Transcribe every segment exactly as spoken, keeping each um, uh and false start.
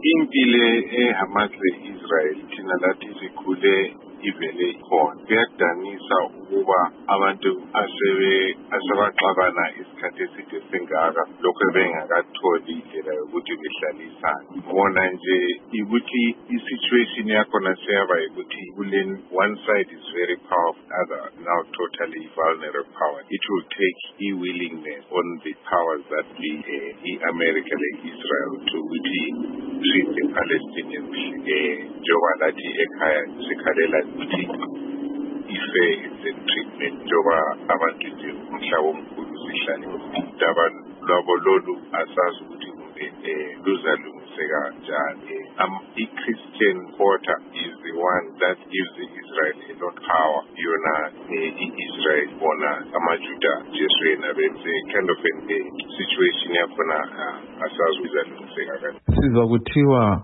impilo eHamas le-Israel thina lathi sikhule ivele ikhona. Kuyadanisa ukuba abantu asebe asebaxabana isikhathi eside singaka lokho bengakatholi indlela yokuthi behlalisane. Bona nje ukuthi i-situation yakhona seyaba ukuthi kule one side is very powerful, other now totally vulnerable power. It will take e-willingness on the powers that be uh, America and Israel to really treat the Palestinians njengoba lathi ekhaya sikhalela ukuthi i-fair treatment njengoba abantu nje umhlaba omkhulu sihlale udaba lwabo lolu asazi ukuthi luzalungiseka kanjani. I-Christian Quarter is the one that gives Israel a lot of power. Yona i-Israel bona amaJuda jeswena benze kind of a situation yakhona asazi uzalungiseka kanjani. Sizwa kuthiwa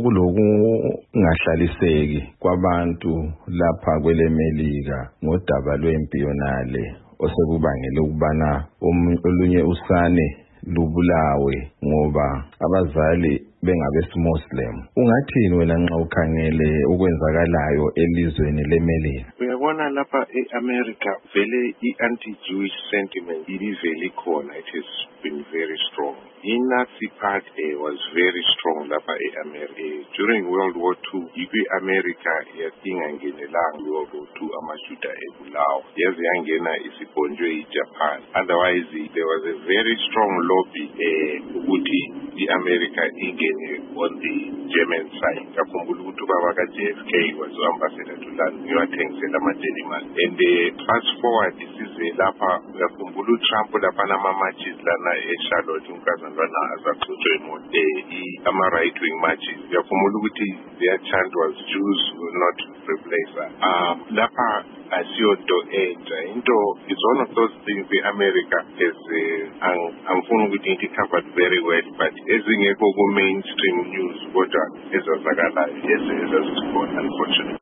sokulokungahlaliseki kwabantu lapha kwele Melika ngodaba lwempi yonale osekubangela ukubana olunye usane lubulawe ngoba abazali bengabesimuslim. Ungathini wena nxa ukhangele ukwenzakalayo elizweni leMelika? Uyabona lapha eAmerica vele i-anti-Jewish sentiment ivele khona. It has been very strong. I-Nazi part uh, was very strong lapha eAmerica. During World War Two, i-America yasingangenelanga World War Two amaJuda ebulawa. Yaze yangena isibhonjwe iJapan. Otherwise, there was a very strong lobby ukuthi uh, i-America ingene on the German side. Ngakhumbula ukuthi ubaba ka-J F K was ambassador to London. Ngiwathengisela ama-German. And uh, fast forward isize lapha ngakhumbula uTrump lapha nama-matches lana eCharlotte unkazana azaxoxwe imoto ama-right wing matches. Ngakhumbula ukuthi their chant was Jews will not replace us. Um, lapha asiyonto entsha. Into is one of those things the-America has uh, angifuni ukuthi ngithi covered very well, but ezingekho ku-mainstream news kodwa ezazakalayo ezikhona unfortunately.